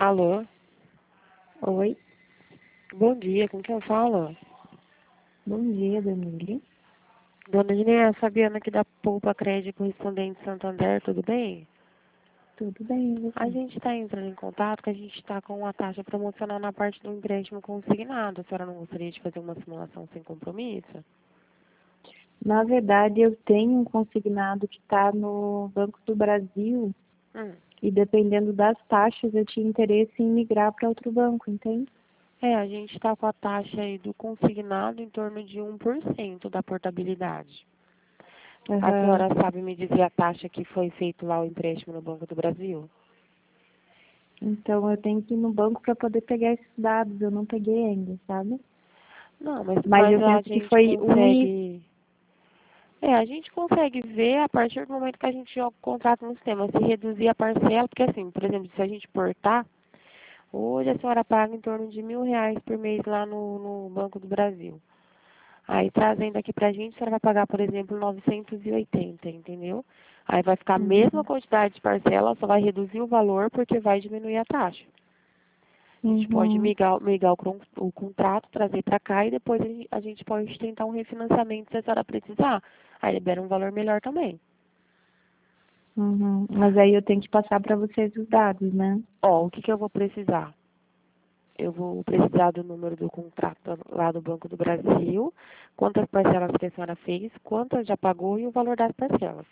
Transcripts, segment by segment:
Alô, Oi, bom dia, com quem eu falo? bom dia, Danilo. Dona Inês, Fabiana aqui da Poupa Crédito Correspondente Santander, tudo bem? Tudo bem, e A você? gente está entrando em contato que a gente está com uma taxa promocional na parte do empréstimo consignado. A senhora não gostaria de fazer uma simulação sem compromisso? Na verdade, eu tenho um consignado que está no Banco do Brasil Hum. e dependendo das taxas, eu tinha interesse em migrar para outro banco, entende? A gente está com a taxa aí do consignado em torno de 1% da portabilidade. A Aham. senhora sabe me dizer a taxa que foi feito lá o empréstimo no Banco do Brasil? Então, eu tenho que ir no banco para poder pegar esses dados. Eu não peguei ainda, sabe? Não, mas, Mas mas eu a penso que gente foi consegue. A gente consegue ver a partir do momento que a gente joga o contrato no sistema, se reduzir a parcela, porque assim, por exemplo, se a gente portar, hoje a senhora paga em torno de R$ 1.000 por mês lá no Banco do Brasil. Aí trazendo aqui pra gente, a senhora vai pagar, por exemplo, 980, entendeu? Aí vai ficar a mesma Uhum. quantidade de parcela, só vai reduzir o valor porque vai diminuir a taxa. A gente pode Uhum. migrar o contrato, trazer para cá e depois a gente pode tentar um refinanciamento se a senhora precisar. Aí libera um valor melhor também. Uhum. Mas aí eu tenho que passar para vocês os dados, né? Ó, o que eu vou precisar? Eu vou precisar do número do contrato lá do Banco do Brasil, quantas parcelas que a senhora fez, quantas já pagou e o valor das parcelas.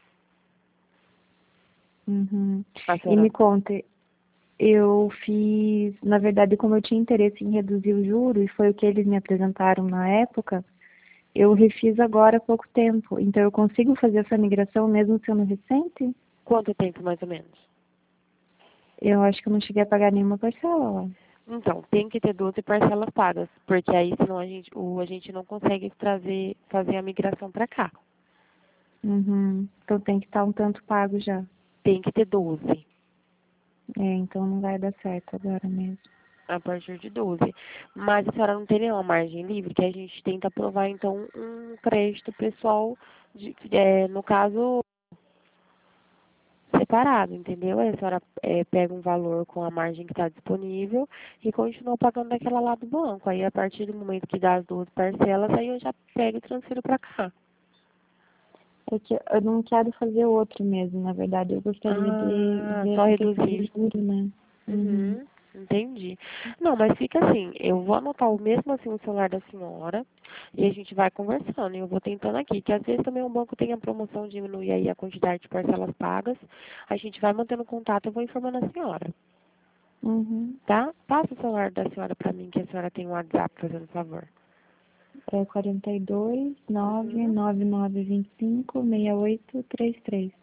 Uhum. A E senhora, me conta, eu fiz, na verdade, como eu tinha interesse em reduzir o juro, e foi o que eles me apresentaram na época, eu refiz agora há pouco tempo. Então, eu consigo fazer essa migração mesmo sendo recente? quanto tempo mais ou menos? Eu acho que eu não cheguei a pagar nenhuma parcela lá. Então, tem que ter 12 parcelas pagas, porque aí senão a gente não consegue fazer a migração para cá. Uhum. Então, tem que estar um tanto pago já. Tem que ter 12. Então não vai dar certo agora mesmo. A partir de 12. Mas a senhora não tem nenhuma margem livre, que a gente tenta aprovar, então, um crédito pessoal, no caso, separado, entendeu? Aí a senhora pega um valor com a margem que está disponível e continua pagando daquela lá do banco. Aí, a partir do momento que dá as 12 parcelas, aí eu já pego e transfiro para cá. É que eu não quero fazer outro mesmo, na verdade. Eu gostaria de Ah, ver só essa questão de reduzir. juro, né? Uhum. Uhum, entendi. Não, mas fica assim, eu vou anotar o mesmo assim o celular da senhora e a gente vai conversando. E eu vou tentando aqui, que às vezes também o banco tem a promoção de diminuir aí a quantidade de parcelas pagas. A gente vai mantendo contato, eu vou informando a senhora, Uhum. tá? Passa o celular da senhora para mim, que a senhora tem um WhatsApp, fazendo favor. É 42 9 Uhum, 9925 6833.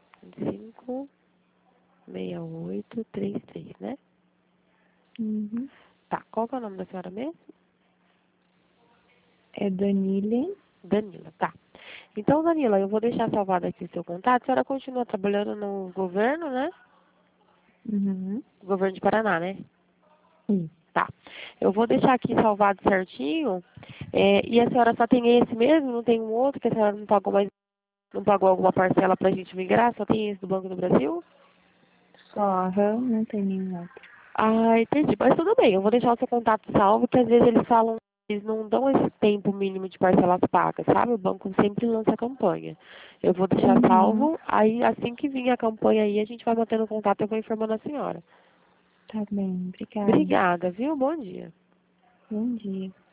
56833, né? Uhum. Tá, qual que é o nome da senhora mesmo? É Danile. Danila, tá. Então, Danila, eu vou deixar salvado aqui o seu contato. A senhora continua trabalhando no governo, né? Uhum. Governo de Paraná, né? Isso. Tá. Eu vou deixar aqui salvado certinho. E a senhora só tem esse mesmo? Não tem um outro que a senhora não pagou mais, não pagou alguma parcela pra gente migrar? Só tem esse do Banco do Brasil? Só, aham, não tem nenhum outro. Ah, entendi. Mas tudo bem, eu vou deixar o seu contato salvo, que às vezes eles falam, eles não dão esse tempo mínimo de parcelas pagas, sabe? O banco sempre lança a campanha. Eu vou deixar Uhum. salvo, aí assim que vir a campanha aí, a gente vai mantendo contato e eu vou informando a senhora. Tá bem, obrigada. Obrigada, viu? Bom dia. Bom dia.